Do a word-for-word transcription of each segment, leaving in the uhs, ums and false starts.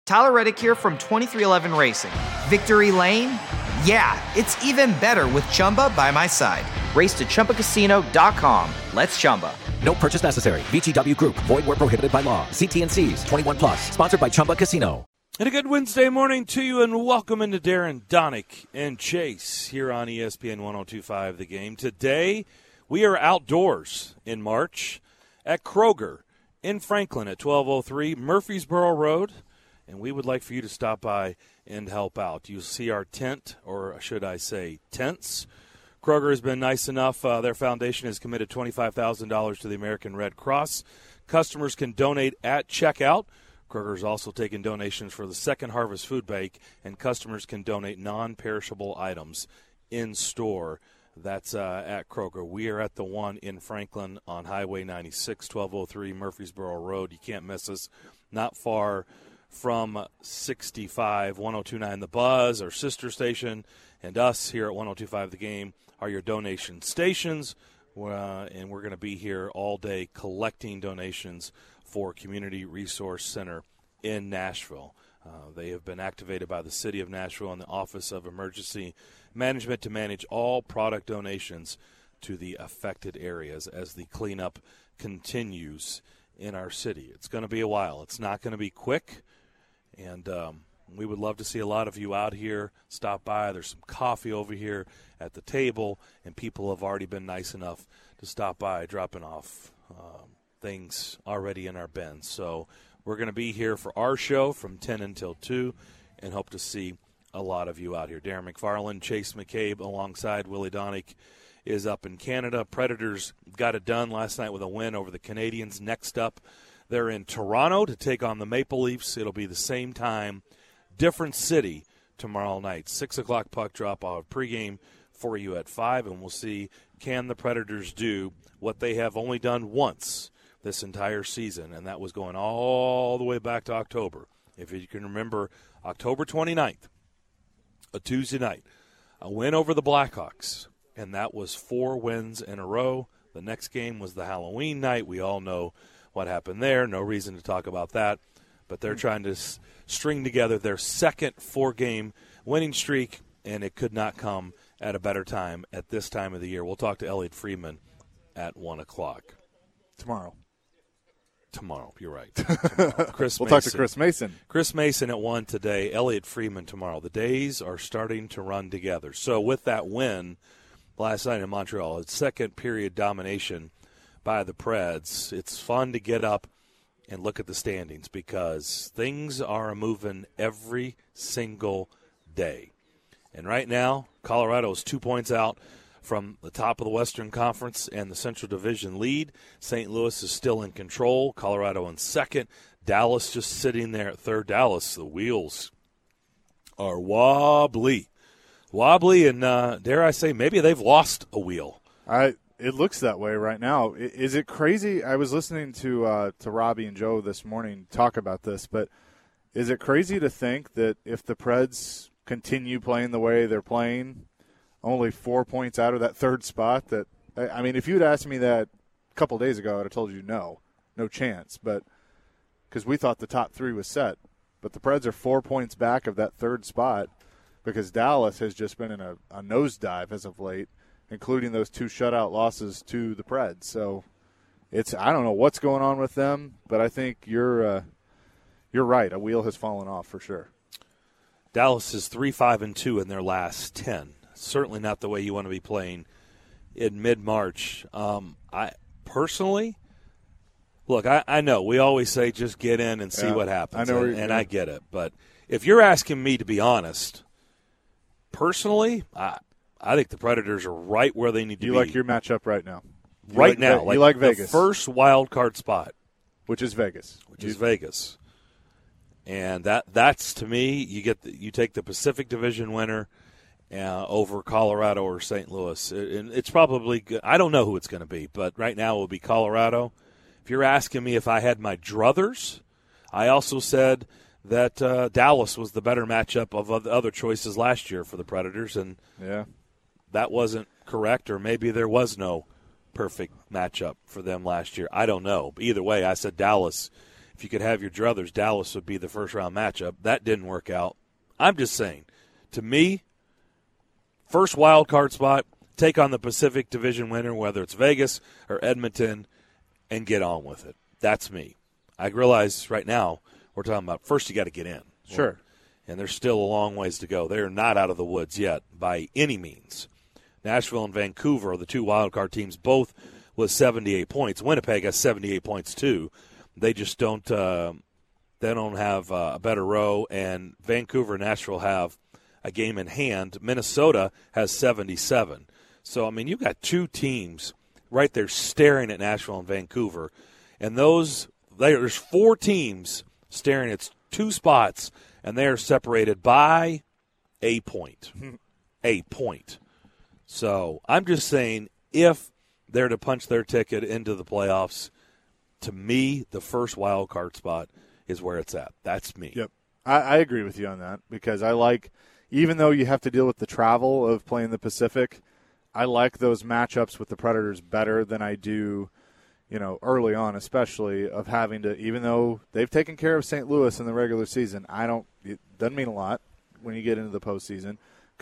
Tyler Reddick here from twenty-three eleven Racing. Victory Lane? Yeah, it's even better with Chumba by my side. Race to Chumba Casino dot com. Let's Chumba. No purchase necessary. V G W Group. Void where prohibited by law. See T and C's. twenty-one plus. Sponsored by Chumba Casino. And a good Wednesday morning to you, and welcome into Darren, Donick, and Chase here on E S P N one oh two point five The Game. Today, we are outdoors in March at Kroger in Franklin at twelve oh three Murfreesboro Road, and we would like for you to stop by and help out. You'll see our tent, or should I say tents. Kroger has been nice enough. Uh, their foundation has committed twenty-five thousand dollars to the American Red Cross. Customers can donate at checkout. Kroger is also taking donations for the Second Harvest Food Bank, and customers can donate non-perishable items in store. That's uh, at Kroger. We are at the one in Franklin on Highway ninety-six, twelve oh three Murfreesboro Road. You can't miss us. Not far from sixty-five, one oh two point nine The Buzz, our sister station, and us here at one oh two point five The Game are your donation stations. Uh, and we're going to be here all day collecting donations for Community Resource Center in Nashville. Uh, they have been activated by the City of Nashville and the Office of Emergency Management to manage all product donations to the affected areas as the cleanup continues in our city. It's going to be a while. It's not going to be quick, and um, we would love to see a lot of you out here. Stop by. There's some coffee over here at the table, and people have already been nice enough to stop by, dropping off um, things already in our bins. So we're going to be here for our show from ten until two and hope to see a lot of you out here. Darren McFarland, Chase McCabe alongside Willie Donick is up in Canada. Predators got it done last night with a win over the Canadians. Next up, they're in Toronto to take on the Maple Leafs. It'll be the same time, different city tomorrow night. six o'clock puck drop. I'll have pregame for you at five, and we'll see can the Predators do what they have only done once this entire season, and that was going all the way back to October. If you can remember, October twenty-ninth, a Tuesday night, a win over the Blackhawks, and that was four wins in a row. The next game was the Halloween night. We all know what happened there. No reason to talk about that, but they're trying to s- string together their second four-game winning streak, and it could not come at a better time at this time of the year. We'll talk to Elliot Friedman at one o'clock. Tomorrow. Tomorrow, you're right. Tomorrow. Chris we'll Mason. talk to Chris Mason. Chris Mason at one today, Elliot Friedman tomorrow. The days are starting to run together. So with that win last night in Montreal, its second period domination by the Preds, it's fun to get up and look at the standings because things are moving every single day. And right now, Colorado is two points out from the top of the Western Conference and the Central Division lead. Saint Louis is still in control. Colorado in second. Dallas just sitting there at third. Dallas, the wheels are wobbly. Wobbly, and uh, dare I say, maybe they've lost a wheel. I. It looks that way right now. Is it crazy? I was listening to uh, to Robbie and Joe this morning talk about this, but is it crazy to think that if the Preds continue playing the way they're playing, only four points out of that third spot? That I mean, if you'd asked me that a couple days ago, I'd have told you no, no chance. But because we thought the top three was set, but the Preds are four points back of that third spot because Dallas has just been in a, a nosedive as of late, including those two shutout losses to the Preds. So it's I don't know what's going on with them, but I think you're uh, you're right. A wheel has fallen off for sure. Dallas is three, five, and two in their last ten. Certainly not the way you want to be playing in mid-March. Um, I personally, look, I, I know we always say just get in and see yeah, what happens, I know and, and yeah. I get it. But if you're asking me to be honest, personally, I I think the Predators are right where they need to you be. You like your matchup right now, you right like, now. You like, like Vegas, the first wild card spot, which is Vegas, which is Vegas. And that that's to me, you get the, you take the Pacific Division winner uh, over Colorado or Saint Louis. It, it's probably good. I don't know who it's going to be, but right now it will be Colorado. If you're asking me if I had my druthers, I also said that uh, Dallas was the better matchup of the other choices last year for the Predators, and yeah, that wasn't correct, or maybe there was no perfect matchup for them last year. I don't know. But either way, I said Dallas. if you could have your druthers, Dallas would be the first-round matchup. That didn't work out. I'm just saying, to me, first wild card spot, take on the Pacific Division winner, whether it's Vegas or Edmonton, and get on with it. That's me. I realize right now we're talking about first you got to get in. Sure. And there's still a long ways to go. They're not out of the woods yet by any means. Nashville and Vancouver are the two wild card teams, both with seventy-eight points. Winnipeg has seventy-eight points too. They just don't uh, they don't have uh, a better row, and Vancouver and Nashville have a game in hand. Minnesota has seventy-seven. So, I mean, you've got two teams right there staring at Nashville and Vancouver, and those there's four teams staring at two spots, and they are separated by a point. a point. So, I'm just saying, if they're to punch their ticket into the playoffs, to me, the first wild card spot is where it's at. That's me. Yep. I, I agree with you on that because I like, even though you have to deal with the travel of playing the Pacific, I like those matchups with the Predators better than I do, you know, early on, especially of having to, even though they've taken care of Saint Louis in the regular season, I don't, it doesn't mean a lot when you get into the postseason.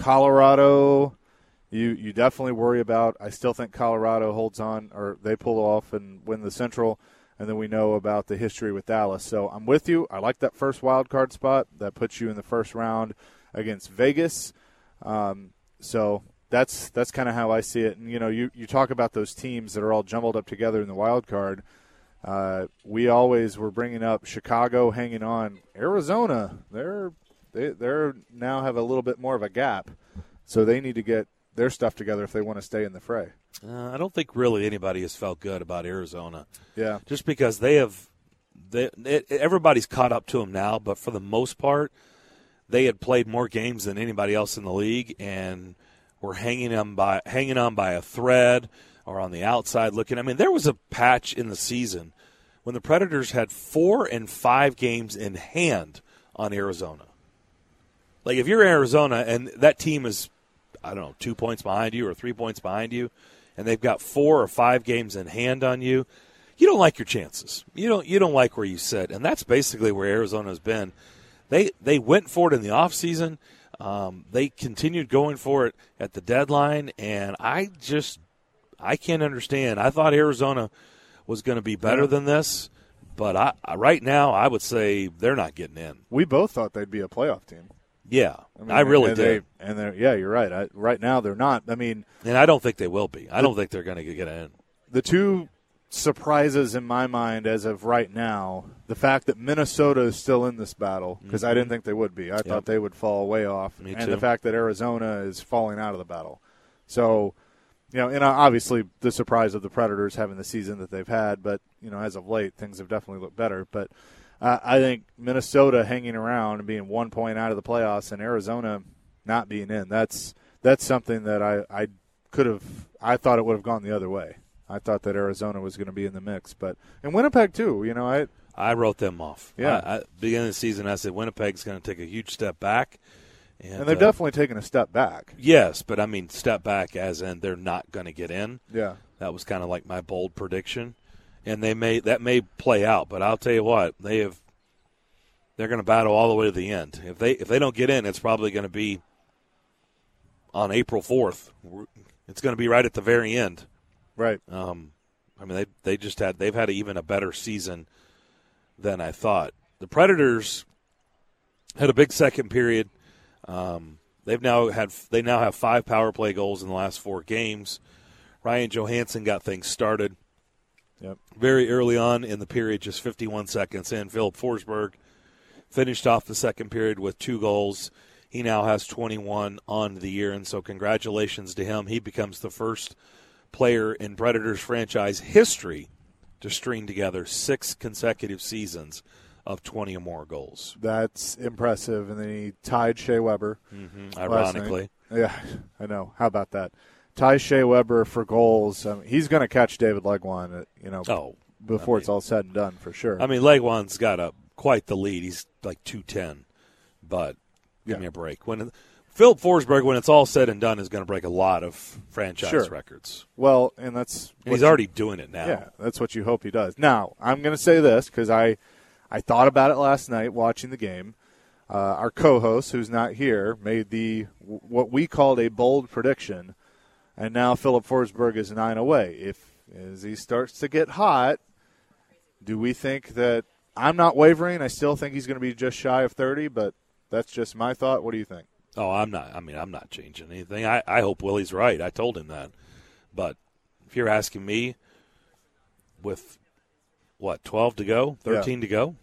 Colorado, you you definitely worry about. I still think Colorado holds on, or they pull off and win the Central. And then we know about the history with Dallas. So I'm with you. I like that first wild card spot. That puts you in the first round against Vegas. Um, so that's that's kind of how I see it. And, you know, you, you talk about those teams that are all jumbled up together in the wild card. Uh, we always were bringing up Chicago hanging on. Arizona, they're, they they're now have a little bit more of a gap. So they need to get their stuff together if they want to stay in the fray. Uh, I don't think really anybody has felt good about Arizona. Yeah. Just because they have they, it, everybody's caught up to them now, but for the most part, they had played more games than anybody else in the league and were hanging on by hanging on by a thread or on the outside looking. I mean, there was a patch in the season when the Predators had four and five games in hand on Arizona. Like, if you're Arizona and that team is, I don't know, two points behind you or three points behind you, and they've got four or five games in hand on you, you don't like your chances. You don't you don't like where you sit, and that's basically where Arizona's been. They they went for it in the offseason. Um, they continued going for it at the deadline, and I just I can't understand. I thought Arizona was going to be better than this, but I, I, right now I would say they're not getting in. We both thought they'd be a playoff team. Yeah, I, mean, I really and did. They, and they're, yeah, you're right. I, right now they're not. I mean, and I don't think they will be. I don't think they're going to get in. The two surprises in my mind as of right now, the fact that Minnesota is still in this battle, because mm-hmm. I didn't think they would be. I yep. thought they would fall way off. Me and too. The fact that Arizona is falling out of the battle. So, you know, and obviously the surprise of the Predators having the season that they've had, but, you know, as of late, things have definitely looked better. But uh, I think Minnesota hanging around and being one point out of the playoffs and Arizona not being in, that's that's something that I, I could have – I thought it would have gone the other way. I thought that Arizona was going to be in the mix, but and Winnipeg too. You know, I I wrote them off. Yeah, I, I, beginning of the season, I said Winnipeg's going to take a huge step back, and, and they've uh, definitely taken a step back. Yes, but I mean step back as in they're not going to get in. Yeah, that was kind of like my bold prediction, and they may that may play out. But I'll tell you what, they have they're going to battle all the way to the end. If they if they don't get in, it's probably going to be on April fourth. It's going to be right at the very end. Right. Um, I mean, they they just had they've had even a better season than I thought. The Predators had a big second period. Um, they've now had they now have five power play goals in the last four games. Ryan Johansson got things started. Yep. Very early on in the period, just fifty-one seconds in. Philip Forsberg finished off the second period with two goals. He now has twenty-one on the year, and so congratulations to him. He becomes the first player in Predators franchise history to string together six consecutive seasons of twenty or more goals. That's impressive. And then he tied Shea Weber. Mm-hmm. Ironically. Yeah, I know. How about that? Ties Shea Weber for goals. I mean, he's going to catch David Legwand, you know, oh, before I mean, it's all said and done for sure. I mean, Legwand's got a quite the lead. He's like two ten, but give yeah. me a break. When Philip Forsberg, when it's all said and done, is going to break a lot of franchise sure. records. Well, and that's and he's you, already doing it now. Yeah, that's what you hope he does. Now, I'm going to say this because I, I thought about it last night watching the game. Uh, our co-host, who's not here, made the what we called a bold prediction, and now Philip Forsberg is nine away. If as he starts to get hot, do we think that – I'm not wavering. I still think he's going to be just shy of thirty, but that's just my thought. What do you think? Oh, I'm not – I mean, I'm not changing anything. I, I hope Willie's right. I told him that. But if you're asking me with, what, twelve to go, thirteen yeah. to go,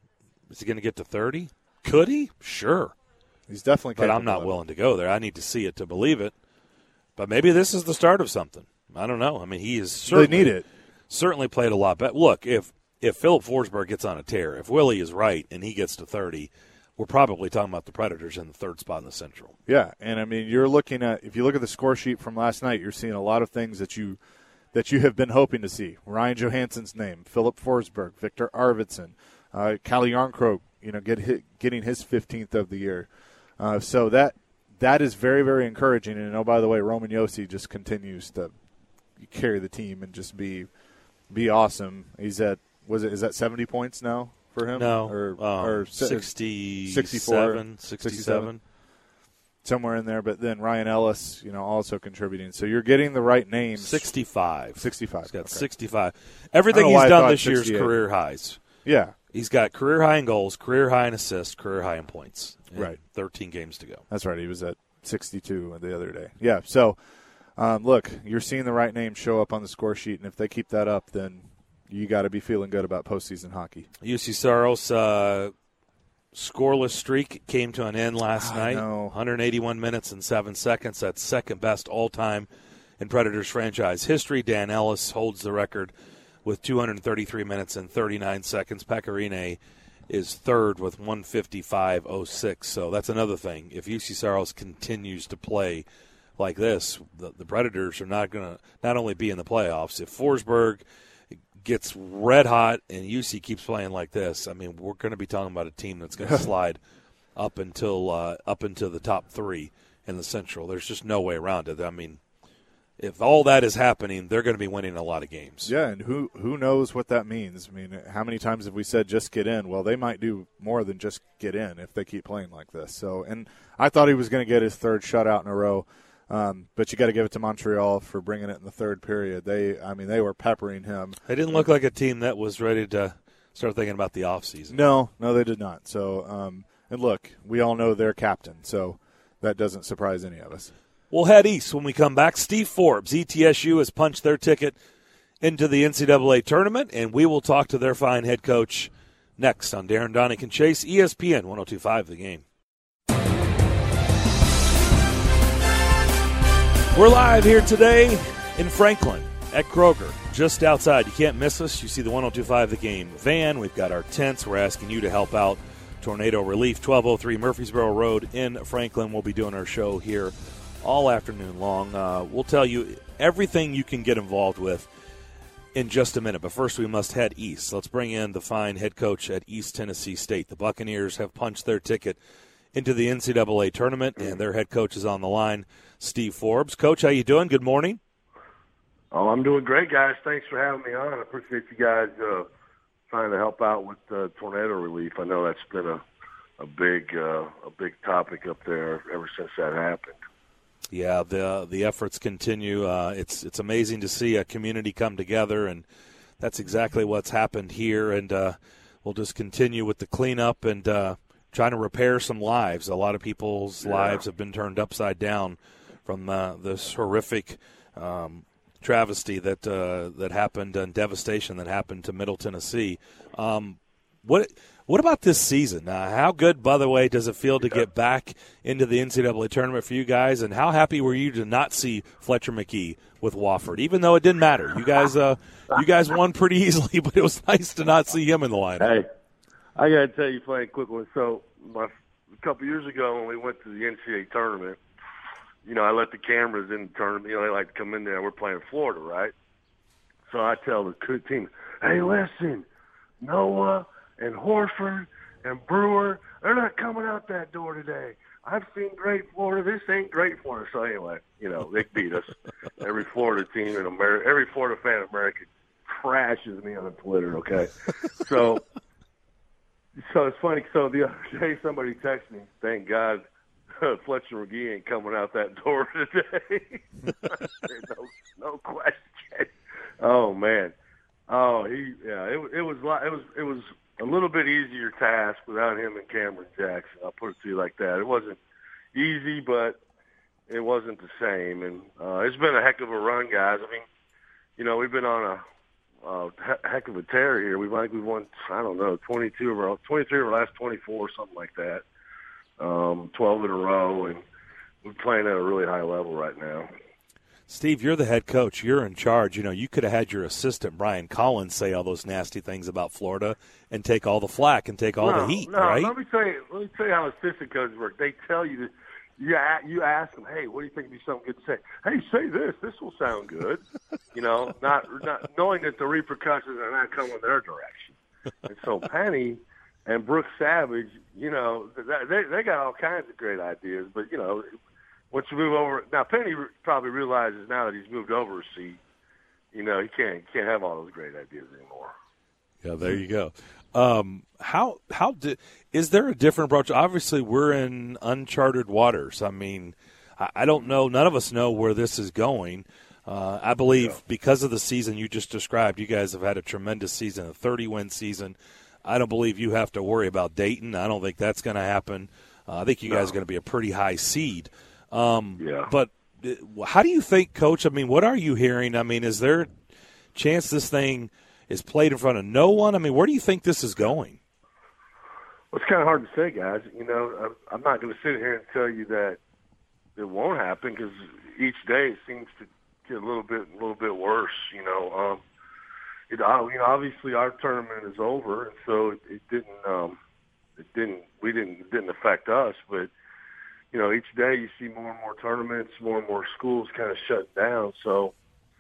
is he going to get to thirty? Could he? Sure. He's definitely capable. But I'm not willing to go there. I need to see it to believe it. But maybe this is the start of something. I don't know. I mean, he is certainly, they need it. certainly played a lot better. Look, if if Philip Forsberg gets on a tear, if Willie is right and he gets to thirty, we're probably talking about the Predators in the third spot in the Central. Yeah, and I mean, you're looking at, if you look at the score sheet from last night, you're seeing a lot of things that you that you have been hoping to see. Ryan Johansson's name, Philip Forsberg, Victor Arvidsson, uh, Calle Jarnkrok, you know, get hit, getting his fifteenth of the year. Uh, so that that is very, very encouraging. And, oh, by the way, Roman Josi just continues to carry the team and just be be awesome. He's at, was it, is that seventy points now for him? No, or, um, or sixty-seven, sixty-four, sixty-seven. Somewhere in there. But then Ryan Ellis, you know, also contributing. So you're getting the right names. sixty-five. sixty-five. He's got okay. sixty-five. Everything he's done this year is career highs. Yeah. He's got career high in goals, career high in assists, career high in points. Right. thirteen games to go. That's right. He was at sixty-two the other day. Yeah. So, um, look, you're seeing the right names show up on the score sheet, and if they keep that up, then you got to be feeling good about postseason hockey. U C Saros' uh, scoreless streak came to an end last I night. know. one hundred eighty-one minutes and seven seconds. That's second best all time in Predators franchise history. Dan Ellis holds the record with two hundred thirty-three minutes and thirty-nine seconds. Pecorine is third with one fifty-five oh six. So that's another thing. If U C Saros continues to play like this, the, the Predators are not going to not only be in the playoffs. If Forsberg gets red hot and U C keeps playing like this, I mean, we're going to be talking about a team that's going to slide up until uh, up into the top three in the Central. There's just no way around it. I mean, if all that is happening, they're going to be winning a lot of games. Yeah, and who who knows what that means? I mean, how many times have we said just get in? Well, they might do more than just get in if they keep playing like this. So, and I thought he was going to get his third shutout in a row, um, but you got to give it to Montreal for bringing it in the third period. They, I mean, they were peppering him. They didn't look like a team that was ready to start thinking about the offseason. No, no, they did not. So, um, and look, we all know their captain, so that doesn't surprise any of us. We'll head east when we come back. Steve Forbes, E T S U, has punched their ticket into the N C double A tournament, and we will talk to their fine head coach next on Darren Donick and Chase, E S P N one oh two point five The Game. We're live here today in Franklin at Kroger, just outside. You can't miss us. You see the one oh two point five The Game van. We've got our tents. We're asking you to help out Tornado Relief, twelve oh three Murfreesboro Road in Franklin. We'll be doing our show here all afternoon long. Uh, we'll tell you everything you can get involved with in just a minute. But first, we must head east. Let's bring in the fine head coach at East Tennessee State. The Buccaneers have punched their ticket into the N C double A tournament, and their head coach is on the line, Steve Forbes. Coach, how you doing? Good morning. Oh, I'm doing great, guys. Thanks for having me on. I appreciate you guys uh, trying to help out with uh, tornado relief. I know that's been a a big uh, a big topic up there ever since that happened. Yeah, the the efforts continue. Uh, it's it's amazing to see a community come together, and that's exactly what's happened here. And uh, we'll just continue with the cleanup and uh, trying to repair some lives. A lot of people's yeah. lives have been turned upside down from uh, this horrific um, travesty that uh, that happened and devastation that happened to Middle Tennessee. Um, what what about this season? Uh, how good, by the way, does it feel to get back into the N C double A tournament for you guys? And how happy were you to not see Fletcher McKee with Wofford, even though it didn't matter? You guys, uh, you guys won pretty easily, but it was nice to not see him in the lineup. Hey, I got to tell you, funny quick one. So, my, a couple years ago when we went to the N C double A tournament, you know, I let the cameras in the tournament. You know, they like to come in there. We're playing Florida, right? So I tell the team, hey, listen, Noah and Horford and Brewer, they're not coming out that door today. I've seen great Florida. This ain't great Florida. So anyway, you know, they beat us. Every Florida team in America, every Florida fan in America trashes me on Twitter, okay? So So it's funny. So the other day, somebody texted me, "Thank God, Fletcher McGee ain't coming out that door today." no, no question. Oh man. Oh, he. Yeah. It, it was. It was. It was a little bit easier task without him and Cameron Jackson. I'll put it to you like that. It wasn't easy, but it wasn't the same. And uh, it's been a heck of a run, guys. I mean, you know, we've been on a Uh, heck of a tear here. We like we've won, I don't know, twenty-two of our twenty-three of our last twenty-four, something like that. Um, twelve in a row, and we're playing at a really high level right now. Steve, you're the head coach. You're in charge. You know, you could have had your assistant Brian Collins say all those nasty things about Florida and take all the flack and take all no, the heat, no, right? Let me tell you. Let me tell you how assistant coaches work. They tell you that. You, you ask them, hey, what do you think would be something good to say? Hey, say this. This will sound good. You know, not not knowing that the repercussions are not coming their direction. And so Penny and Brooks Savage, you know, they they got all kinds of great ideas. But, you know, once you move over – now, Penny probably realizes now that he's moved over a seat, you know, he can't, can't have all those great ideas anymore. Yeah, there you go. Um, how how di- is there a different approach? Obviously, we're in uncharted waters. I mean, I, I don't know. None of us know where this is going. Uh, I believe yeah. because of the season you just described, you guys have had a tremendous season, a thirty-win season. I don't believe you have to worry about Dayton. I don't think that's going to happen. Uh, I think you no. guys are going to be a pretty high seed. Um, yeah. But how do you think, Coach? I mean, what are you hearing? I mean, is there a chance this thing – is played in front of no one? I mean, where do you think this is going? Well, it's kind of hard to say, guys. You know, I'm not going to sit here and tell you that it won't happen because each day it seems to get a little bit, a little bit worse. You know, um, it, you know, obviously our tournament is over, and so it, it didn't, um, it didn't, we didn't, it didn't affect us. But you know, each day you see more and more tournaments, more and more schools kind of shutting down. So.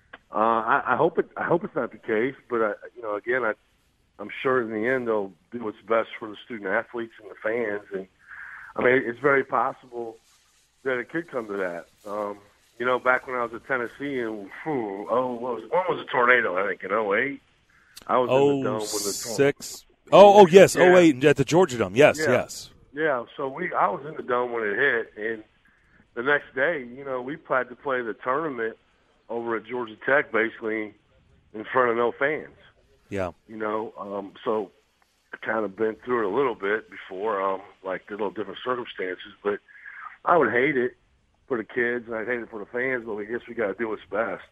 Uh, I, I hope it. I hope it's not the case, but I, you know, again, I, I'm sure in the end they'll do what's best for the student athletes and the fans. And I mean, it's very possible that it could come to that. Um, you know, back when I was at Tennessee, and whew, oh, what was one was a tornado? I think in oh eight. I was oh, in the dome when the six. Oh, oh yes, yeah. oh eight at the Georgia Dome. Yes, yeah. yes. Yeah. So we, I was in the dome when it hit, and the next day, you know, we had to play the tournament over at Georgia Tech, basically in front of no fans. Yeah. You know, um, so I kind of been through it a little bit before, um, like the little different circumstances. But I would hate it for the kids, and I'd hate it for the fans, but I guess we got to do what's best.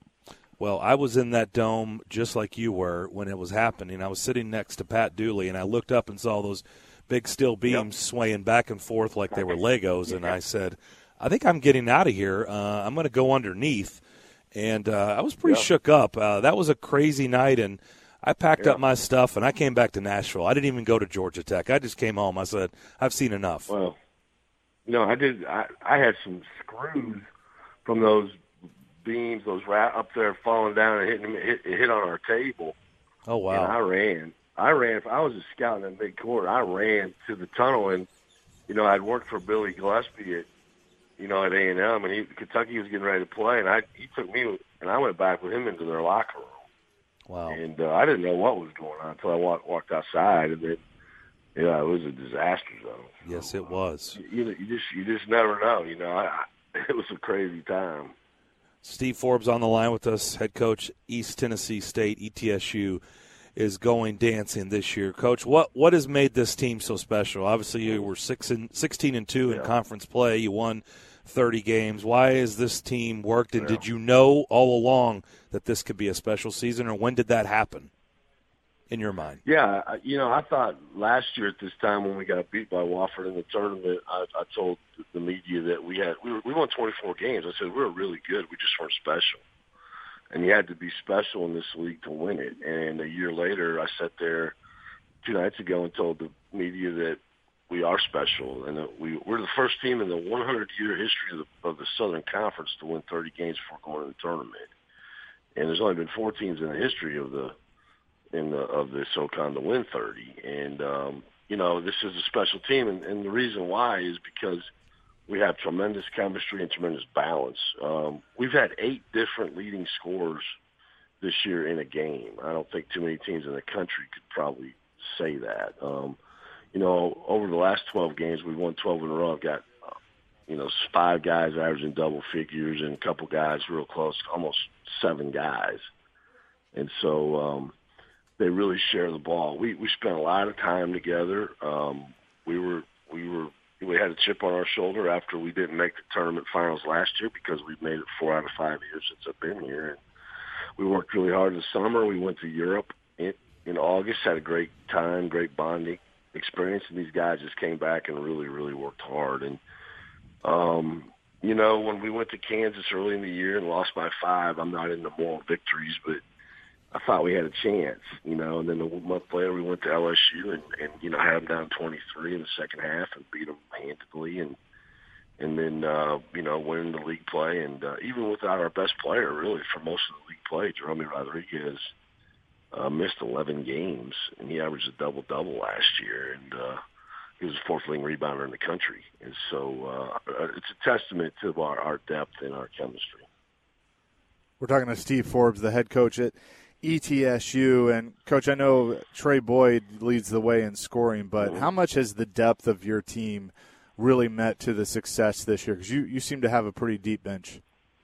Well, I was in that dome just like you were when it was happening. I was sitting next to Pat Dooley, and I looked up and saw those big steel beams yep. swaying back and forth like they were Legos, and I said, I think I'm getting out of here. Uh, I'm going to go underneath. And uh, I was pretty yeah. shook up. Uh, that was a crazy night, and I packed yeah. up my stuff, and I came back to Nashville. I didn't even go to Georgia Tech. I just came home. I said, I've seen enough. Well, you know, I did. I, I had some screws from those beams, those ra- up there falling down and hitting hit, hit on our table. Oh, wow. And I ran. I ran. I was a scout in that big court. I ran to the tunnel, and, you know, I'd worked for Billy Gillespie at, you know, at A and M, and he, Kentucky was getting ready to play, and I he took me, and I went back with him into their locker room. Wow. And uh, I didn't know what was going on until I walked, walked outside, and then, yeah, it was a disaster zone. Yes, it was. You, you just you just never know, you know. I, I, it was a crazy time. Steve Forbes on the line with us, head coach, East Tennessee State, E T S U, is going dancing this year. Coach, what what has made this team so special? Obviously, you were six and sixteen and two in yeah. conference play. You won thirty games. Why has this team worked? And yeah. did you know all along that this could be a special season, or when did that happen in your mind? Yeah, you know, I thought last year at this time when we got beat by Wofford in the tournament, I, I told the media that we had we, were, we won twenty-four games. I said we were really good. We just weren't special. And you had to be special in this league to win it. And a year later, I sat there two nights ago and told the media that we are special, and that we, we're the first team in the one hundred year history of the, of the Southern Conference to win thirty games before going to the tournament. And there's only been four teams in the history of the in the of the SoCon to win thirty. And um, you know, this is a special team, and, and the reason why is because we have tremendous chemistry and tremendous balance. Um, we've had eight different leading scorers this year in a game. I don't think too many teams in the country could probably say that. Um, you know, over the last twelve games, we've won twelve in a row. I've got, uh, you know, five guys averaging double figures and a couple guys real close, almost seven guys. And so um, they really share the ball. We we spent a lot of time together. Um, we were we were we had a chip on our shoulder after we didn't make the tournament finals last year because we've made it four out of five years since I've been here. And we worked really hard in the summer. We went to Europe in, in August, had a great time, great bonding experience, and these guys just came back and really, really worked hard. And, um, you know, when we went to Kansas early in the year and lost by five, I'm not into moral victories, but I thought we had a chance, you know. And then a month later we went to L S U and, and you know, had them down twenty-three in the second half and beat them handedly. And, and then, uh, you know, winning the league play. And uh, even without our best player, really, for most of the league play, Jerome Rodriguez uh, missed eleven games, and he averaged a double-double last year. And uh, he was the fourth-leading rebounder in the country. And so uh, it's a testament to our, our depth and our chemistry. We're talking to Steve Forbes, the head coach at E T S U. And, Coach, I know Trey Boyd leads the way in scoring, but mm-hmm. how much has the depth of your team really meant to the success this year? Because you, you seem to have a pretty deep bench.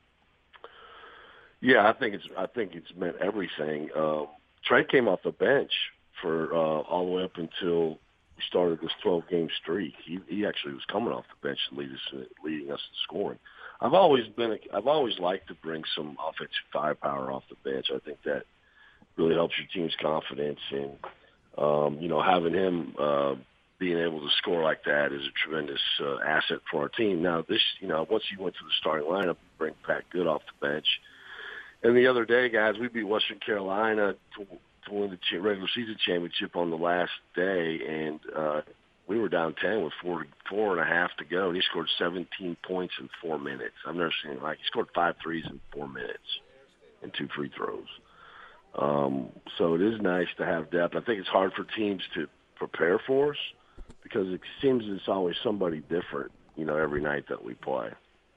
Yeah, I think it's I think it's meant everything. Um, Trey came off the bench for uh, all the way up until we started this twelve-game streak. He he actually was coming off the bench and lead us, leading us in scoring. I've always been a, I've always liked to bring some offensive firepower off the bench. I think that really helps your team's confidence, and um, you know, having him uh, being able to score like that is a tremendous uh, asset for our team. Now, this you know, once you went to the starting lineup, bring Pat Good off the bench. And the other day, guys, we beat Western Carolina to, to win the regular season championship on the last day, and uh, we were down ten with four, four and a half to go, and he scored seventeen points in four minutes. I've never seen it like he scored five threes in four minutes and two free throws. Um, so it is nice to have depth. I think it's hard for teams to prepare for us because it seems it's always somebody different, you know, every night that we play.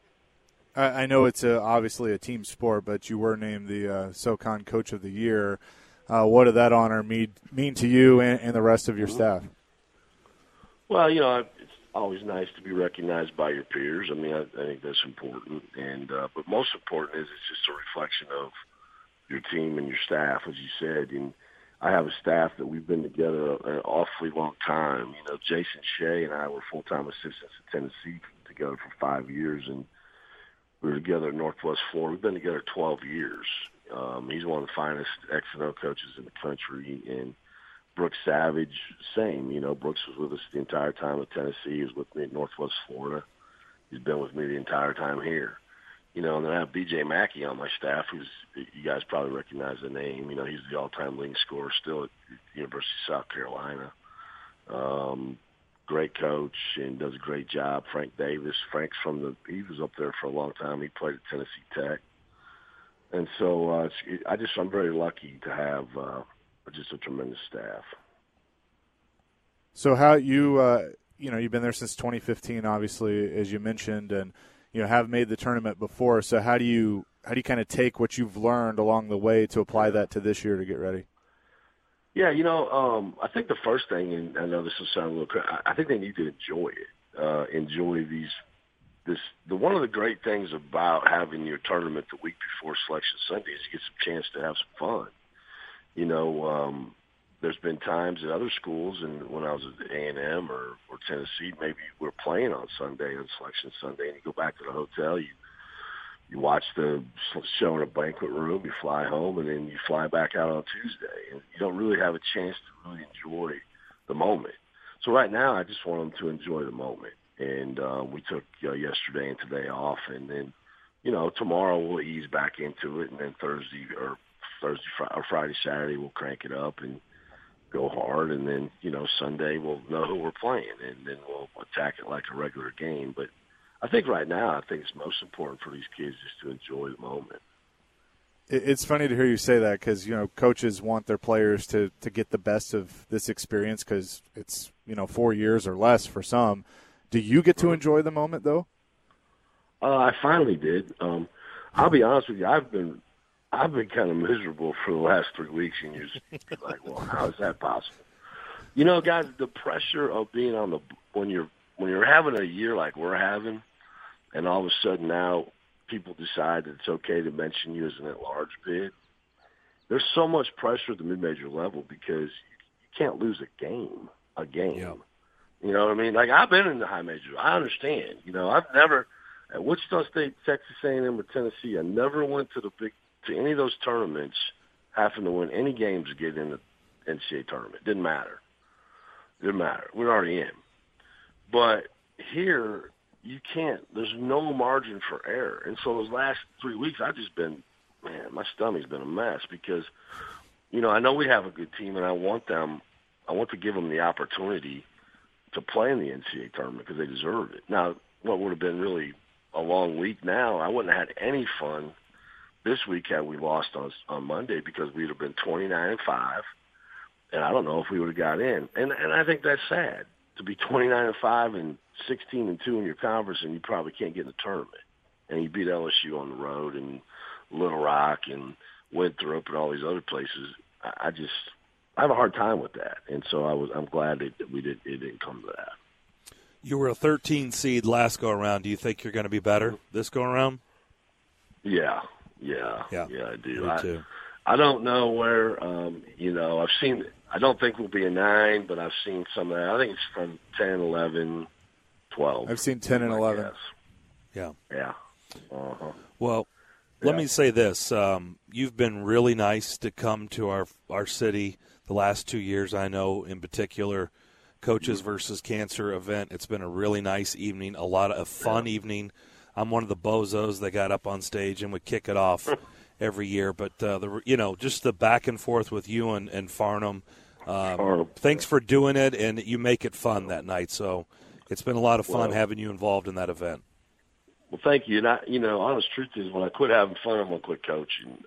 I know it's a, obviously a team sport, but you were named the uh, SoCon Coach of the Year. Uh, what did that honor mean, mean to you and, and the rest of your staff? Well, you know, it's always nice to be recognized by your peers. I mean, I, I think that's important. And uh, but most important is it's just a reflection of your team and your staff, as you said. And I have a staff that we've been together an awfully long time. You know, Jason Shea and I were full-time assistants at Tennessee together for five years, and we were together at Northwest Florida. We've been together twelve years. Um, he's one of the finest X and O coaches in the country. And Brooks Savage, same. You know, Brooks was with us the entire time at Tennessee. He was with me at Northwest Florida. He's been with me the entire time here. You know, and then I have B J Mackey on my staff, who's, you guys probably recognize the name. You know, he's the all-time leading scorer still at the University of South Carolina. Um, great coach and does a great job. Frank Davis. Frank's from the – he was up there for a long time. He played at Tennessee Tech. And so uh, it's, I just – I'm very lucky to have uh, just a tremendous staff. So how you uh, – you know, you've been there since twenty fifteen, obviously, as you mentioned, and, you know, have made the tournament before. So how do you how do you kind of take what you've learned along the way to apply that to this year to get ready? Yeah, you know, um, I think the first thing, and I know this will sound a little crazy, I think they need to enjoy it. Uh, enjoy these. This the one of the great things about having your tournament the week before Selection Sunday is you get some chance to have some fun. You know, um, there's been times at other schools, and when I was at A and M or, or Tennessee, maybe we're playing on Sunday on Selection Sunday, and you go back to the hotel, you you watch the show in a banquet room, you fly home, and then you fly back out on Tuesday. And you don't really have a chance to really enjoy the moment. So right now, I just want them to enjoy the moment. And uh, we took uh, yesterday and today off, and then, you know, tomorrow we'll ease back into it, and then Thursday or Thursday fr- or Friday, Saturday we'll crank it up and go hard, and then, you know, Sunday we'll know who we're playing, and then we'll attack it like a regular game. But I think right now, I think it's most important for these kids just to enjoy the moment. It's funny to hear you say that because, you know, coaches want their players to, to get the best of this experience because it's, you know, four years or less for some. Do you get to enjoy the moment, though? Uh, I finally did. Um, I'll be honest with you. I've been I've been kind of miserable for the last three weeks, and you're just like, well, how is that possible? You know, guys, the pressure of being on the when you're when you're having a year like we're having, and all of a sudden now people decide that it's okay to mention you as an at-large bid. There's so much pressure at the mid-major level because you can't lose a game, a game. Yeah. You know what I mean? Like, I've been in the high major. I understand. You know, I've never at Wichita State, Texas A and M, or Tennessee, I never went to the big to any of those tournaments having to win any games to get in the N C double A tournament. Didn't matter. Didn't matter. We're already in. But here, you can't. There's no margin for error. And so those last three weeks, I've just been, man, my stomach's been a mess because, you know, I know we have a good team, and I want them, I want to give them the opportunity to play in the N C double A tournament because they deserve it. Now, what would have been really a long week now, I wouldn't have had any fun this week had we lost on on Monday because we would have been twenty-nine and five, and I don't know if we would have got in. And and I think that's sad to be twenty-nine and five and sixteen and two in your conference, and you probably can't get in the tournament. And you beat L S U on the road and Little Rock and Winthrop and all these other places. I, I just I have a hard time with that, and so I was I'm glad that we did it didn't come to that. You were a thirteen seed last go around. Do you think you're going to be better this go around? Yeah, yeah, yeah, yeah. I do. Me I, too. I don't know where. Um, you know, I've seen. I don't think we'll be a nine, but I've seen some of that. I think it's from ten, eleven, twelve. I've seen ten and eleven. Yeah. Yeah. Uh-huh. Well, let Yeah. me say this: um, you've been really nice to come to our our city the last two years. I know, in particular. Coaches versus Cancer event. It's been a really nice evening, a lot of a fun evening. I'm one of the bozos that got up on stage and would kick it off every year. But uh, the you know just the back and forth with you and, and Farnham. Um, thanks for doing it, and you make it fun that night. So it's been a lot of fun well, having you involved in that event. Well, thank you. And I, you know, honest truth is, when I quit having fun, I'm gonna quit coaching.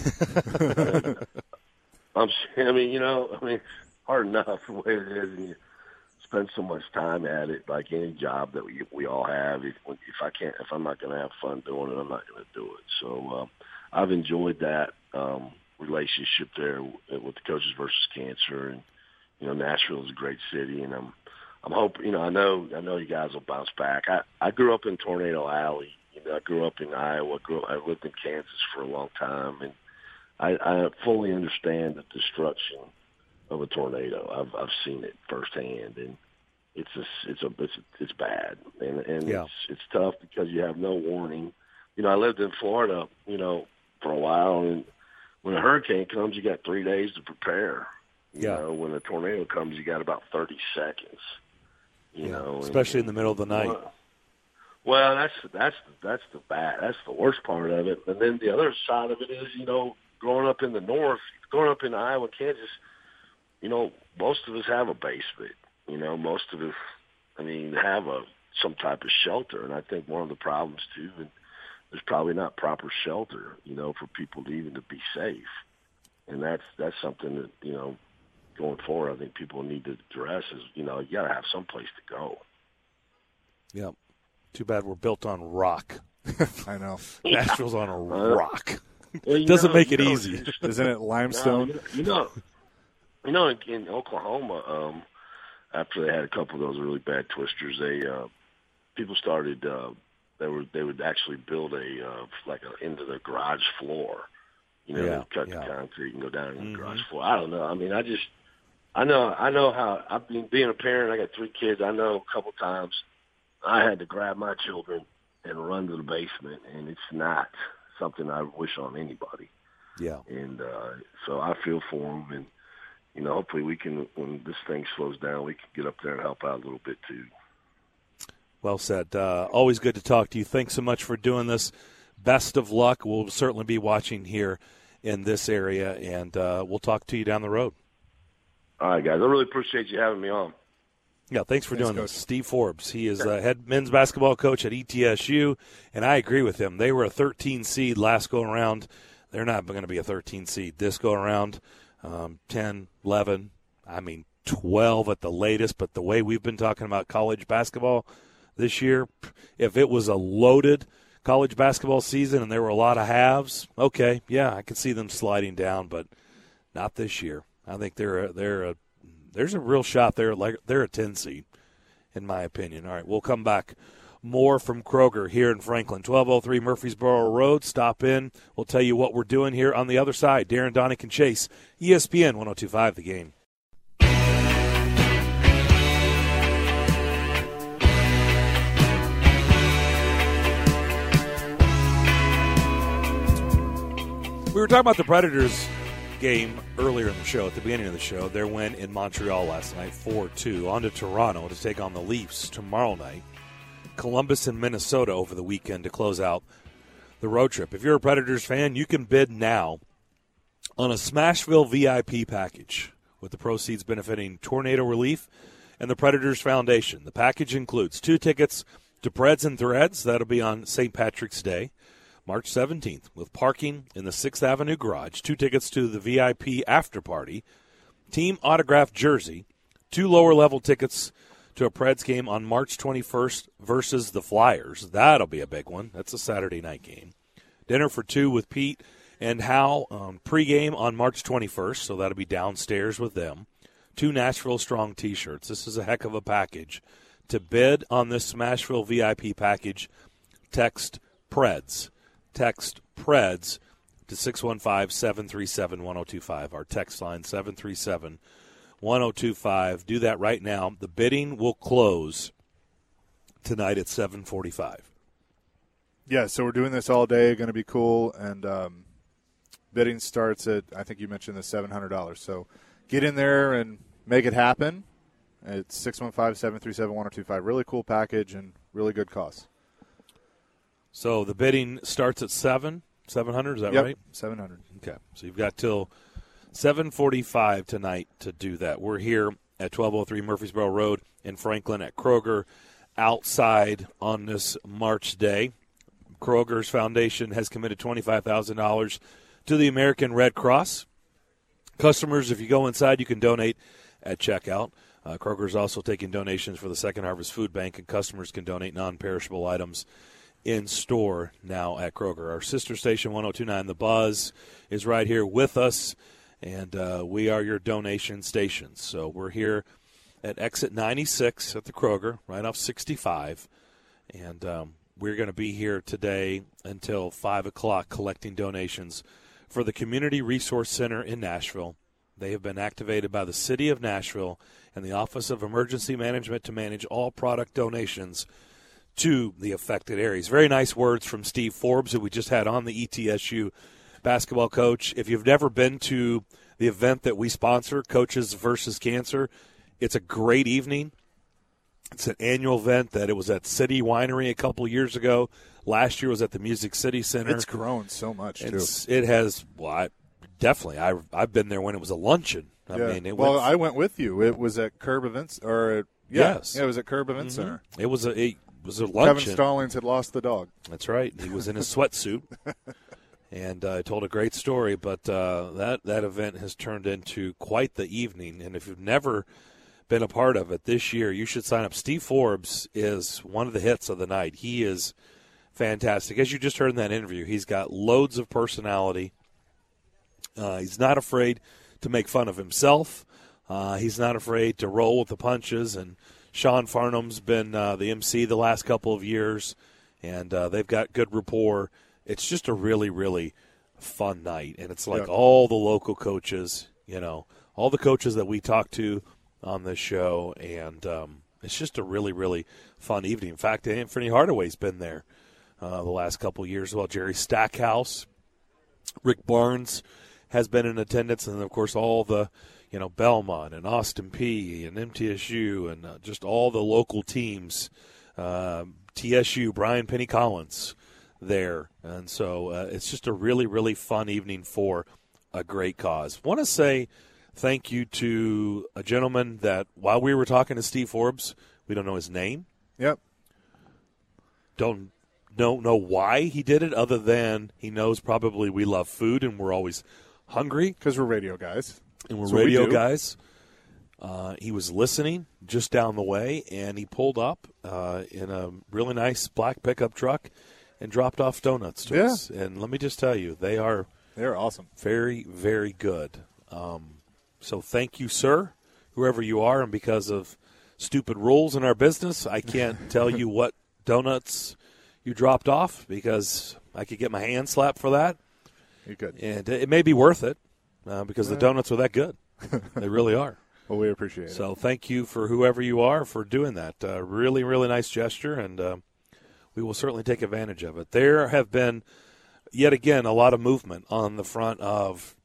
Um, I'm. I mean, you know, I mean, hard enough the way it is, and you spend so much time at it, like any job that we we all have. If if I can't, if I'm not going to have fun doing it, I'm not going to do it. So um, I've enjoyed that um, relationship there with the Coaches versus Cancer, and you know, Nashville is a great city, and I'm I'm hoping. You know, I know I know you guys will bounce back. I I grew up in Tornado Alley. You know, I grew up in Iowa. Grew up, I lived in Kansas for a long time, and I, I fully understand the destruction of a tornado. I've I've seen it firsthand, and it's a, it's a it's it's bad, and and yeah. it's it's tough because you have no warning. You know, I lived in Florida, you know, for a while, and when a hurricane comes, you got three days to prepare. You yeah. know, when a tornado comes, you got about thirty seconds. You yeah. know, especially and, in the middle of the night. Well, well, that's that's that's the bad. That's the worst part of it. And then the other side of it is, you know, growing up in the north, growing up in Iowa, Kansas. You know, most of us have a basement. You know, most of us, I mean, have a some type of shelter. And I think one of the problems, too, and there's probably not proper shelter, you know, for people to even to be safe. And that's that's something that, you know, going forward, I think people need to address is, you know, you got to have some place to go. Yeah. Too bad we're built on rock. I know. Nashville's on a rock. Well, Doesn't know, make it know, easy. Isn't it limestone? No, you know, you know, in, in Oklahoma, um, after they had a couple of those really bad twisters, they uh, people started. Uh, they were they would actually build a uh, like a, into the garage floor. You know, Yeah, they'd cut yeah. the concrete and go down in the Mm-hmm. garage floor. I don't know. I mean, I just I know I know how. I've been being a parent. I got three kids. I know a couple times I had to grab my children and run to the basement, and it's not something I wish on anybody. Yeah. And uh, so I feel for them, and you know, hopefully we can, when this thing slows down, we can get up there and help out a little bit too. Well said. Uh, always good to talk to you. Thanks so much for doing this. Best of luck. We'll certainly be watching here in this area, and uh, we'll talk to you down the road. All right, guys. I really appreciate you having me on. Yeah, thanks for Thanks, doing Coach. this. Steve Forbes. He is uh, head men's basketball coach at E T S U, and I agree with him. They were a thirteen seed last go around. They're not going to be a thirteen seed this go around. Um, ten, eleven, I mean twelve at the latest. But the way we've been talking about college basketball this year, if it was a loaded college basketball season and there were a lot of halves, okay, yeah, I could see them sliding down, but not this year. I think they're a, they're a there's a real shot there. Like they're a ten seed, in my opinion. All right, we'll come back. More from Kroger here in Franklin. twelve oh three Murfreesboro Road. Stop in. We'll tell you what we're doing here on the other side. Darren, Donick, and Chase, E S P N one oh two point five The Game. We were talking about the Predators game earlier in the show, at the beginning of the show. Their win in Montreal last night, four two. On to Toronto to take on the Leafs tomorrow night. Columbus and Minnesota over the weekend to close out the road trip. If you're a Predators fan, you can bid now on a Smashville V I P package with the proceeds benefiting Tornado Relief and the Predators Foundation. The package includes two tickets to Preds and Threads. That'll be on Saint Patrick's Day, March seventeenth, with parking in the sixth Avenue Garage, two tickets to the V I P after party, team autographed jersey, two lower-level tickets to a Preds game on March twenty-first versus the Flyers. That'll be a big one. That's a Saturday night game. Dinner for two with Pete and Hal um, pregame on March twenty-first, so that'll be downstairs with them. Two Nashville Strong T-shirts. This is a heck of a package. To bid on this Smashville V I P package, text Preds. Text Preds to six one five, seven three seven, one oh two five. Our text line, seven three seven, one oh two five. Do that right now. The bidding will close tonight at seven forty-five. Yeah, so we're doing this all day. Going to be cool. And um, bidding starts at, I think you mentioned the seven hundred dollars. So get in there and make it happen. It's six one five, seven three seven, one oh two five. Really cool package and really good cost. So the bidding starts at seven, seven hundred, is that yep, right? seven hundred. Okay, so you've got till seven forty-five tonight to do that. We're here at twelve oh three Murfreesboro Road in Franklin at Kroger, outside on this March day. Kroger's Foundation has committed twenty-five thousand dollars to the American Red Cross. Customers, if you go inside, you can donate at checkout. Uh, Kroger's also taking donations for the Second Harvest Food Bank, and customers can donate non-perishable items in store now at Kroger. Our sister station, one oh two point nine The Buzz, is right here with us, and uh, we are your donation stations. So we're here at exit ninety-six at the Kroger, right off sixty-five, and um, we're going to be here today until five o'clock collecting donations for the Community Resource Center in Nashville. They have been activated by the City of Nashville and the Office of Emergency Management to manage all product donations to the affected areas. Very nice words from Steve Forbes, who we just had on, the E T S U basketball coach. If you've never been to the event that we sponsor, Coaches versus Cancer, it's a great evening. It's an annual event that it was at City Winery a couple years ago. Last year was at the Music City Center. It's grown so much, too. It's, it has, well, I, definitely. I, I've been there when it was a luncheon. I yeah. mean, it well, went, I went with you. It was at Curb Events, or at, yeah, yes. yeah, it was at Curb Event mm-hmm. Center. It was a, it was a luncheon. Kevin Stallings had lost the dog. That's right. He was in his sweatsuit. And uh, told a great story, but uh, that, that event has turned into quite the evening. And if you've never been a part of it this year, you should sign up. Steve Forbes is one of the hits of the night. He is fantastic. As you just heard in that interview, he's got loads of personality. Uh, he's not afraid to make fun of himself. Uh, he's not afraid to roll with the punches. And Sean Farnham's been uh, the M C the last couple of years, and uh, they've got good rapport. It's just a really, really fun night. And it's like yeah. all the local coaches, you know, all the coaches that we talk to on this show. And um, it's just a really, really fun evening. In fact, Anthony Hardaway's been there uh, the last couple of years as well. Jerry Stackhouse, Rick Barnes has been in attendance. And, of course, all the, you know, Belmont and Austin Peay and M T S U and uh, just all the local teams, uh, T S U, Brian Penny Collins there. And so uh, it's just a really, really fun evening for a great cause. Want to say thank you to a gentleman that while we were talking to Steve Forbes, we don't know his name. Yep. Don't don't know why he did it other than he knows probably we love food and we're always hungry. Because we're radio guys. And we're That's radio we guys. Uh, he was listening just down the way, and he pulled up uh, in a really nice black pickup truck and dropped off donuts to yeah. us. And let me just tell you, they are they're awesome. Very, very good. Um, so thank you, sir. whoever you are, and because of stupid rules in our business, I can't tell you what donuts you dropped off because I could get my hand slapped for that. You could. And it may be worth it uh, because the donuts are that good. They really are. Well, we appreciate it. So thank you for whoever you are for doing that. Uh, really, really nice gesture, and uh, we will certainly take advantage of it. There have been, yet again, a lot of movement on the front of,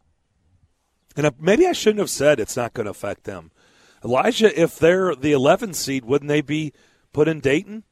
and maybe I shouldn't have said it's not going to affect them. Elijah, if they're the eleventh seed, wouldn't they be put in Dayton?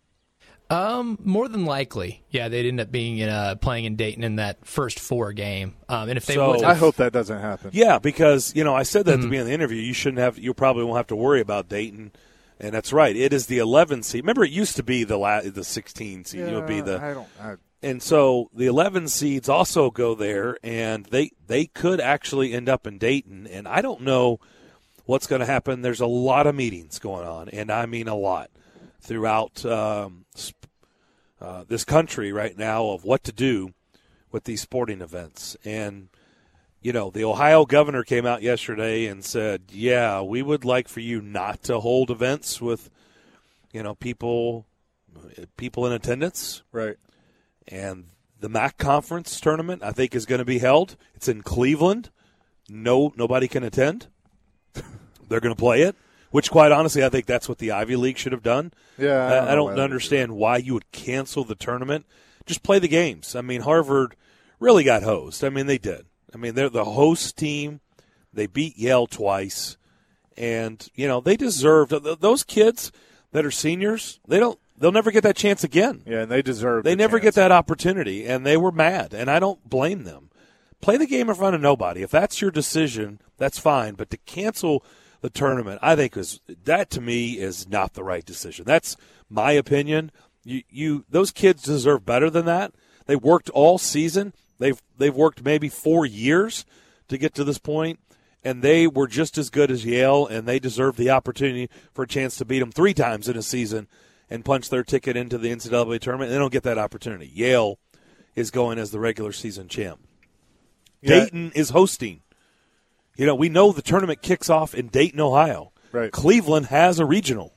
Um, more than likely, yeah, they'd end up being in, uh, playing in Dayton in that first four game. Um, and if they, So- would, I hope that doesn't happen. Yeah, because, you know, I said that at the beginning of the interview. You shouldn't have, you probably won't have to worry about Dayton. And that's right. It is the eleven seed. Remember, it used to be the la- the sixteen seed. Yeah, it would be the, I don't. I, and so the eleven seeds also go there, and they they could actually end up in Dayton. And I don't know what's going to happen. There's a lot of meetings going on, and I mean a lot, throughout um, sp- uh, this country right now of what to do with these sporting events. And you know, the Ohio governor came out yesterday and said, yeah, we would like for you not to hold events with, you know, people people in attendance. right. And the M A C conference tournament, I think, is going to be held. It's in Cleveland. No, nobody can attend. They're going to play it, which, quite honestly, I think that's what the Ivy League should have done. Yeah, I I, don't I know why don't they understand why you would cancel the tournament. Just play the games. I mean, Harvard really got hosed. I mean, they did. I mean, they're the host team. They beat Yale twice, and you know they deserved. Those kids that are seniors, they don't. They'll never get that chance again. Yeah, and they deserve. They the never chance. get that opportunity, and they were mad, and I don't blame them. Play the game in front of nobody. If that's your decision, that's fine. But to cancel the tournament, I think is that to me is not the right decision. That's my opinion. You, you, those kids deserve better than that. They worked all season. They've they've worked maybe four years to get to this point, and they were just as good as Yale, and they deserve the opportunity for a chance to beat them three times in a season and punch their ticket into the N C double A tournament. They don't get that opportunity. Yale is going as the regular season champ. Yeah. Dayton is hosting. You know, we know the tournament kicks off in Dayton, Ohio. Right. Cleveland has a regional.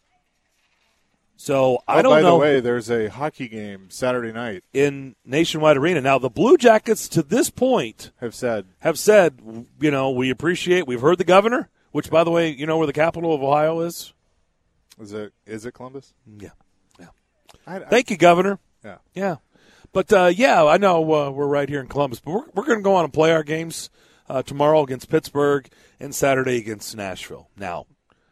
So I Oh, don't by know. the way, there's a hockey game Saturday night. In Nationwide Arena. Now, the Blue Jackets to this point Have said have said, you know, we appreciate, we've heard the governor, which, by the way, you know where the capital of Ohio is? is it is it Columbus? Yeah. yeah. I, I, Thank you, Governor. yeah. Yeah. But, uh, yeah, I know uh, we're right here in Columbus, but we're, we're going to go on and play our games uh, tomorrow against Pittsburgh and Saturday against Nashville. Now,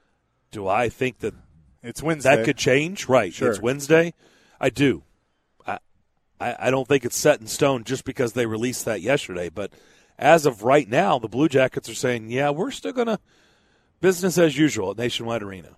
do I think that It's Wednesday. that could change? Right. Sure. It's Wednesday. I do. I, I I don't think it's set in stone just because they released that yesterday. But as of right now, the Blue Jackets are saying, yeah, we're still going to business as usual at Nationwide Arena.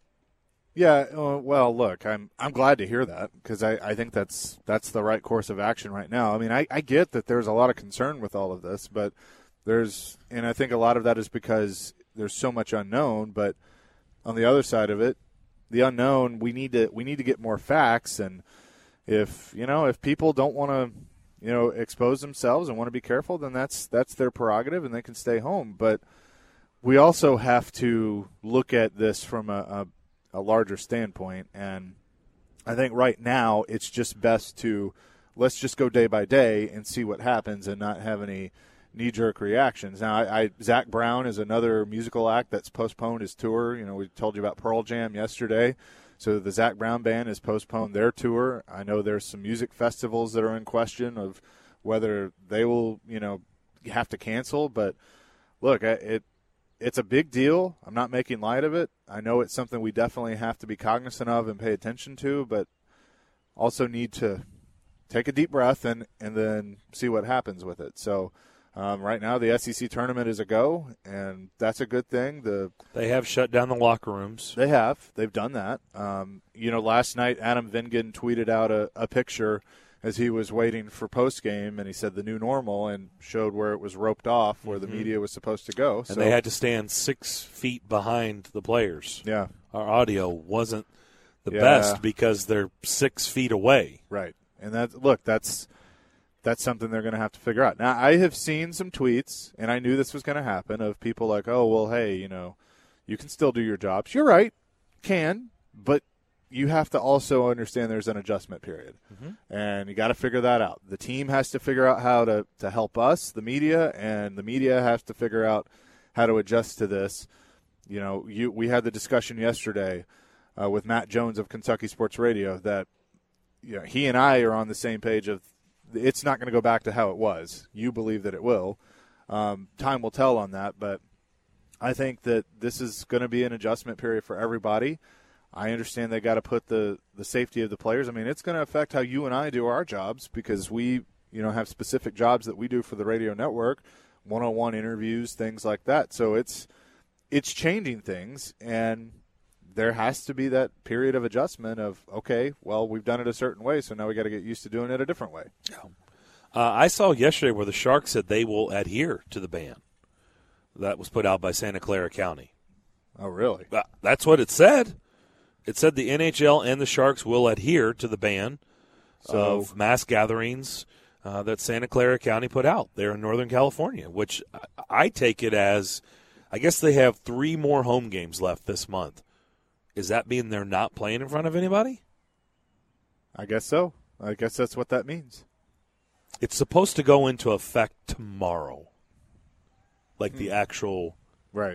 Yeah, uh, well, look, I'm I'm glad to hear that because I, I think that's that's the right course of action right now. I mean, I, I get that there's a lot of concern with all of this, but there's and I think a lot of that is because there's so much unknown. But on the other side of it, the unknown, we need to we need to get more facts. And if you know if people don't want to you know expose themselves and want to be careful, then that's that's their prerogative and they can stay home. But we also have to look at this from a, a a larger standpoint, and I think right now it's just best to let's just go day by day and see what happens and not have any knee-jerk reactions. Now, I, I Zach Brown is another musical act that's postponed his tour. You know, we told you about Pearl Jam yesterday, so the Zach Brown Band has postponed their tour. I know there's some music festivals that are in question of whether they will, you know, have to cancel, but look, it It's a big deal. I'm not making light of it. I know it's something we definitely have to be cognizant of and pay attention to, but also need to take a deep breath and, and then see what happens with it. So um, right now the S E C tournament is a go, and that's a good thing. The They have shut down the locker rooms. They have. They've done that. Um, you know, last night Adam Vingan tweeted out a, a picture as he was waiting for postgame, and he said the new normal and showed where it was roped off, where Mm-hmm. the media was supposed to go. And so, they had to stand six feet behind the players. Yeah, Our audio wasn't the Yeah. best because they're six feet away. right. And that look, that's that's something they're going to have to figure out. Now, I have seen some tweets, and I knew this was going to happen, of people like, oh, well, hey, you know, You can still do your jobs. You're right, can, but you have to also understand there's an adjustment period, mm-hmm. and you got to figure that out. The team has to figure out how to, to help us, the media, and the media has to figure out how to adjust to this. You know, you we had the discussion yesterday uh, with Matt Jones of Kentucky Sports Radio that you know, he and I are on the same page of it's not going to go back to how it was. You believe that it will. Um, time will tell on that, but I think that this is going to be an adjustment period for everybody. I understand they got to put the, the safety of the players. I mean, it's going to affect how you and I do our jobs because we, you know, have specific jobs that we do for the radio network, one-on-one interviews, things like that. So it's it's changing things, and there has to be that period of adjustment of, okay, well, we've done it a certain way, so now we got to get used to doing it a different way. Yeah. Uh, I saw yesterday where the Sharks said they will adhere to the ban that was put out by Santa Clara County. Oh, really? Uh, that's what it said. It said the N H L and the Sharks will adhere to the ban so, of mass gatherings uh, that Santa Clara County put out there in Northern California, which I take it as I guess they have three more home games left this month. Does that mean they're not playing in front of anybody? I guess so. I guess that's what that means. It's supposed to go into effect tomorrow, like the actual – Right.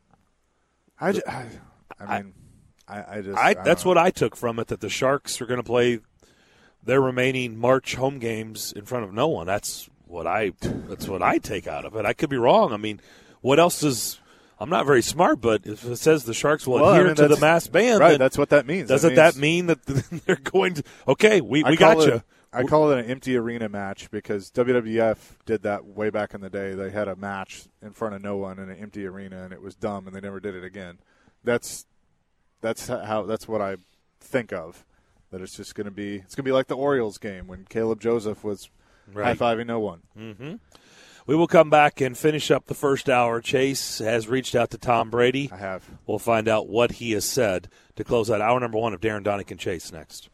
I, just, I, I mean – I, I just, I, I that's know. what I took from it, that the Sharks are going to play their remaining March home games in front of no one. That's what I that's what I take out of it. I could be wrong. I mean, what else is – I'm not very smart, but if it says the Sharks will well, adhere I mean, to the mass ban, right, then that's what that means. Doesn't that, that mean means, that they're going to – okay, we, we call got it, you. I call it an empty arena match because W W F did that way back in the day. They had a match in front of no one in an empty arena, and it was dumb, and they never did it again. That's – That's how. That's what I think of. That it's just going to be. It's going to be like the Orioles game when Caleb Joseph was right. high-fiving no one. Mm-hmm. We will come back and finish up the first hour. Chase has reached out to Tom Brady. I have. We'll find out what he has said to close out hour number one of Darren Donick and Chase next.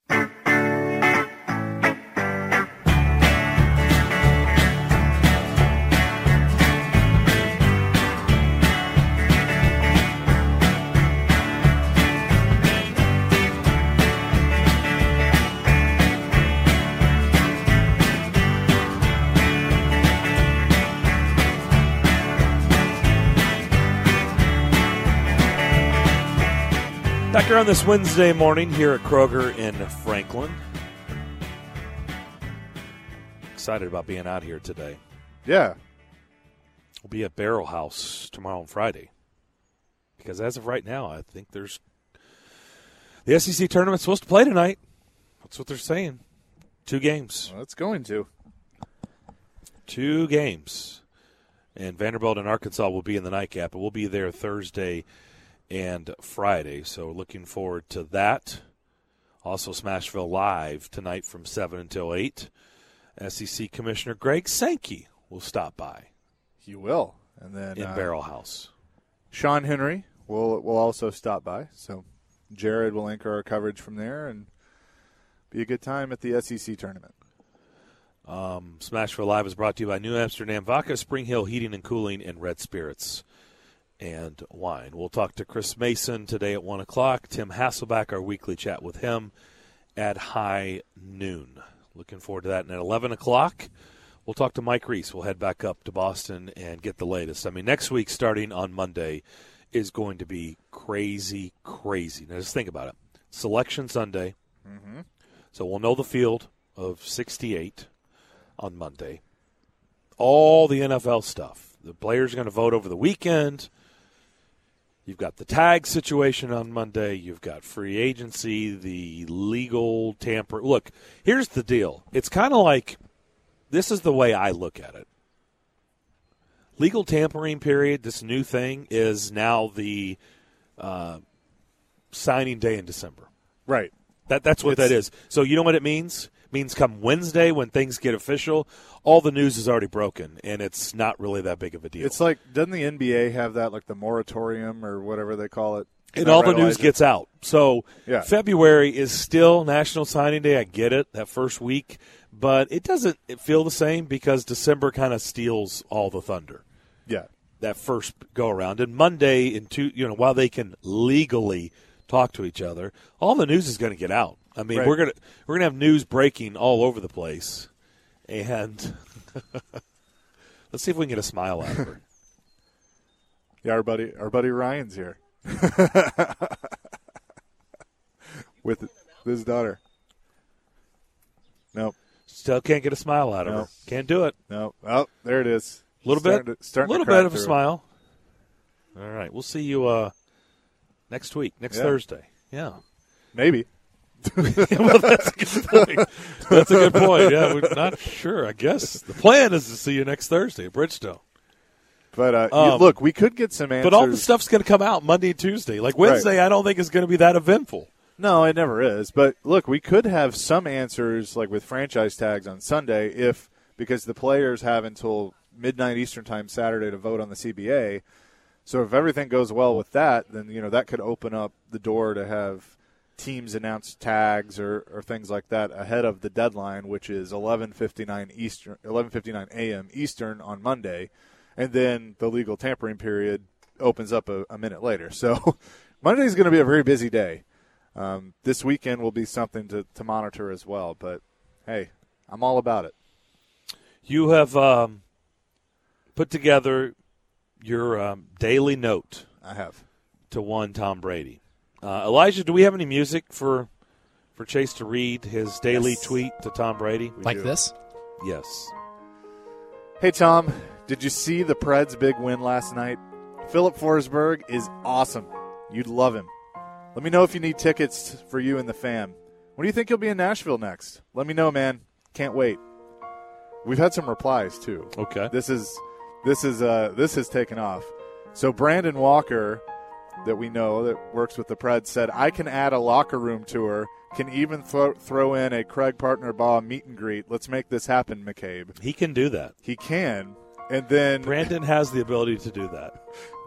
Back here on this Wednesday morning here at Kroger in Franklin. Excited about being out here today. Yeah. We'll be at Barrel House tomorrow and Friday. Because as of right now, I think there's – the S E C tournament's supposed to play tonight. That's what they're saying. Two games. Well, it's going to. Two games. And Vanderbilt and Arkansas will be in the nightcap, but we'll be there Thursday and Friday, so looking forward to that. Also, Smashville Live tonight from seven until eight. S E C Commissioner Greg Sankey will stop by. He will. And then in uh, Barrel House. Sean Henry will will also stop by. So Jared will anchor our coverage from there and be a good time at the S E C tournament. Um, Smashville Live is brought to you by New Amsterdam Vodka, Spring Hill Heating and Cooling, and Red Spirits and Wine. We'll talk to Chris Mason today at one o'clock. Tim Hasselback, our weekly chat with him at high noon. Looking forward to that. And at eleven o'clock, we'll talk to Mike Reese. We'll head back up to Boston and get the latest. I mean, next week, starting on Monday, is going to be crazy, crazy. Now, just think about it. Selection Sunday. Mm-hmm. So we'll know the field of sixty-eight on Monday. All the N F L stuff. The players are going to vote over the weekend. You've got the tag situation on Monday. You've got free agency, the legal tamper. Look, here's the deal. It's kind of like, this is the way I look at it. Legal tampering period, this new thing, is now the uh, signing day in December. Right. That That's what It's, that is. So you know what it means? It means come Wednesday when things get official, all the news is already broken, and it's not really that big of a deal. It's like, doesn't the N B A have that, like the moratorium or whatever they call it? And all the news gets out. So yeah. February is still National Signing Day. I get it, that first week. But it doesn't feel the same because December kind of steals all the thunder. Yeah. that first go around, and Monday, in two, you know, while they can legally talk to each other, all the news is going to get out. I mean, Right. we're gonna we're gonna have news breaking all over the place, and let's see if we can get a smile out of her. Yeah, our buddy, our buddy Ryan's here with his daughter. Nope, Still can't get a smile out of No. her. Can't do it. nope. Oh, there it is. A little Starting bit, to- starting a little to crack bit of a through. smile. All right, we'll see you uh, next week, next Yeah. Thursday. Yeah. Maybe. Well, that's a good point. That's a good point. Yeah, we're not sure. I guess the plan is to see you next Thursday at Bridgestone. But uh, you- Um, look, we could get some answers. But all the stuff's going to come out Monday and Tuesday. Like Wednesday, I don't think is going to be that eventful. No, it never is. But look, we could have some answers, like with franchise tags on Sunday, if because the players have until midnight Eastern time Saturday to vote on the C B A. So if everything goes well with that, then you know that could open up the door to have teams announce tags or, or things like that ahead of the deadline, which is eleven fifty-nine Eastern, eleven fifty-nine a.m. Eastern on Monday, and then the legal tampering period opens up a, a minute later. So Monday is going to be a very busy day. Um, this weekend will be something to, to monitor as well. But, hey, I'm all about it. You have um, put together your um, daily note I have. to one Tom Brady. Uh, Elijah, do we have any music for for Chase to read his daily Yes. tweet to Tom Brady? Like do. this? Yes. Hey, Tom, did you see the Preds' big win last night? Philip Forsberg is awesome. You'd love him. Let me know if you need tickets for you and the fam. When do you think you'll be in Nashville next? Let me know, man. Can't wait. We've had some replies, too. Okay. This is this is uh, this has taken off. So Brandon Walker, that we know that works with the Preds, said, I can add a locker room tour, can even throw, throw in a Craig Partner-Baugh meet and greet. Let's make this happen, McCabe. He can do that. He can. And then Brandon has the ability to do that.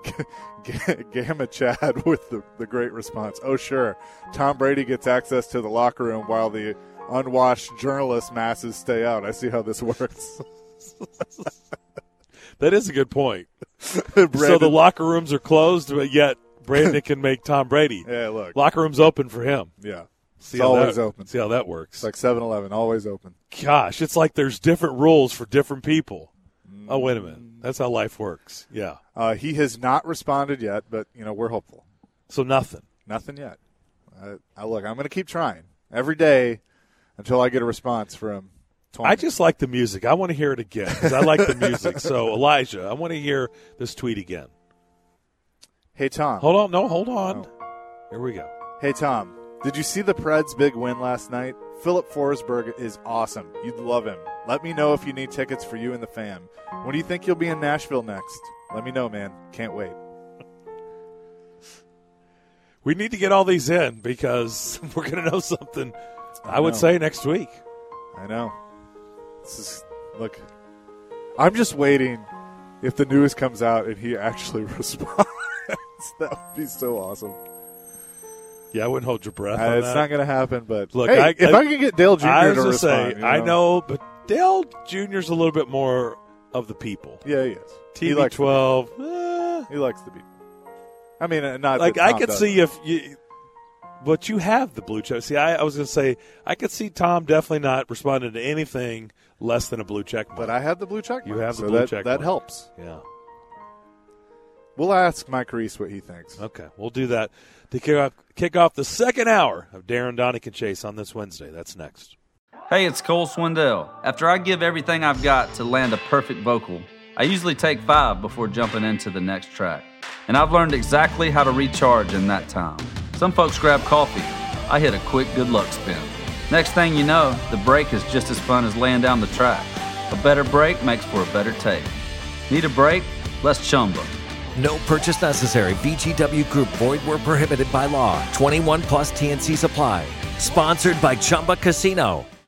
Gamma Chad with the, the great response. Oh, sure. Tom Brady gets access to the locker room while the unwashed journalist masses stay out. I see how this works. That is a good point. So Brandon- the locker rooms are closed, but yet Brandon can make Tom Brady. Yeah, look. Locker room's open for him. Yeah. See It's how always that, open. See how that works. It's like seven eleven, always open. Gosh, it's like there's different rules for different people. Oh, wait a minute. That's how life works. Yeah. Uh, he has not responded yet, but, you know, we're hopeful. So nothing. Nothing yet. Uh, I, look, I'm going to keep trying every day until I get a response from Tony. I just like the music. I want to hear it again because I like the music. So, Elijah, I want to hear this tweet again. Hey, Tom. Hold on. No, hold on. Oh. Here we go. Hey, Tom. Did you see the Preds' big win last night? Philip Forsberg is awesome. You'd love him. Let me know if you need tickets for you and the fam. When do you think you'll be in Nashville next? Let me know, man. Can't wait. We need to get all these in because we're going to know something, I, I would know. say, next week. I know. This is, look, I'm just waiting if the news comes out and he actually responds. That would be so awesome. Yeah, I wouldn't hold your breath Uh, on it's that. not going to happen, but Look, hey, I- if I- I can get Dale Junior I was to gonna respond. say, you I know? know, but Dale Junior's a little bit more of the people. Yeah, he is. T he V likes twelve, eh, The, he likes the people. I mean, uh, not like that I Tom could doesn't. see if you, but you have the blue check. See, I, I was going to say I could see Tom definitely not responding to anything less than a blue check mark. But I have the blue check You mark, have the so blue that, check That mark. helps. yeah. We'll ask Mike Reese what he thinks. Okay, we'll do that to kick off, kick off the second hour of Darren, Donick, and Chase on this Wednesday. That's next. Hey, it's Cole Swindell. After I give everything I've got to land a perfect vocal, I usually take five before jumping into the next track. And I've learned exactly how to recharge in that time. Some folks grab coffee. I hit a quick good luck spin. Next thing you know, the break is just as fun as laying down the track. A better break makes for a better take. Need a break? Let's chumba. No purchase necessary. V G W Group. Void where prohibited by law. twenty-one plus T N Cs apply. Sponsored by Chumba Casino.